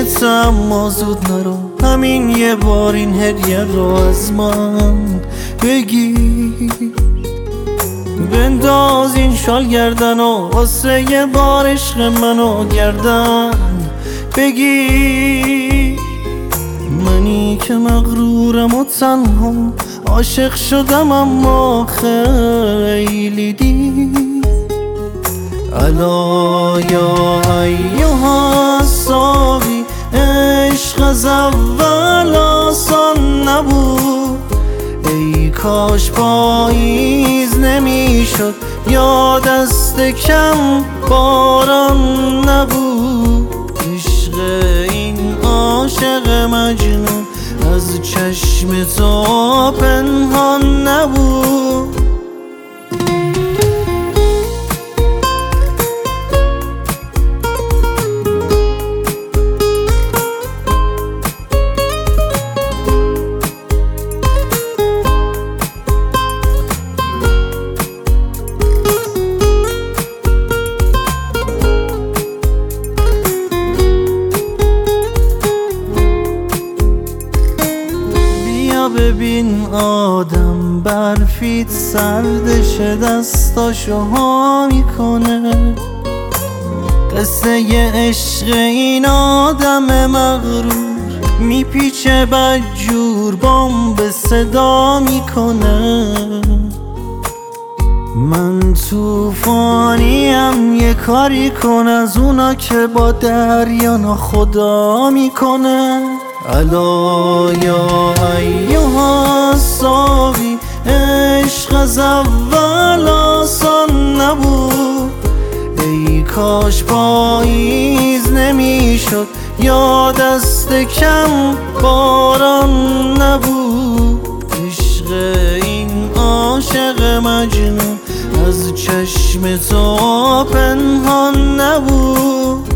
تو اما زود نرو، همین یه بار این هدیه رو از من بگیر. بنداز این شال گردن و واسه یه بار عشق منو گردن بگیر. منی که مغرورم و تنها عاشق شدم اما خیلی دیر. الا یا ایها الصافی، عشق از اول آسان نبود. ای کاش پاییز نمیشد یا دست کم باران نبود. عشق این عاشق مجنون از چشم تو پنهان نبود. ببین آدم برفیت سردشه، دستاشو ها میکنه. قصه ی عشق این آدم مغرور میپیچه بدجور، بمب صدا میکنه. من توفانیم، یه کاری کن از اونا که با دریا ناخدا میکنه. الا یا ایها الصافی، عشق از اول آسان نبود. ای کاش پاییز نمیشد یا دست کم باران نبود. عشق این عاشق مجنون از چشم تو پنهان نبود.